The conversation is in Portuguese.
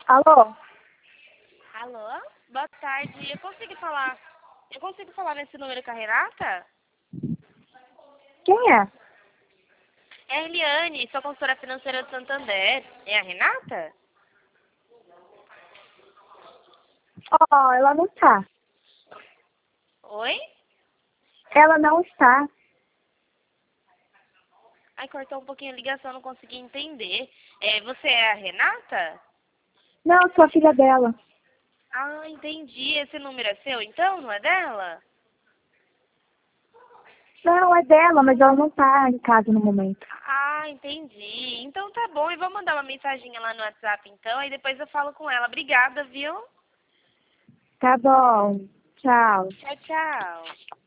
Alô? Alô? Boa tarde. Eu consigo falar nesse número com a Renata? Quem é? É a Eliane, sou consultora financeira do Santander. É a Renata? Oh, ela não está. Oi? Ela não está. Ai, cortou um pouquinho a ligação, não consegui entender. Você é a Renata? Não, eu sou a filha dela. Ah, entendi. Esse número é seu, então? Não é dela? Não, é dela, mas ela não está em casa no momento. Ah, entendi. Então tá bom. Eu vou mandar uma mensaginha lá no WhatsApp, então. Aí depois eu falo com ela. Obrigada, viu? Tá bom. Tchau. Tchau, tchau.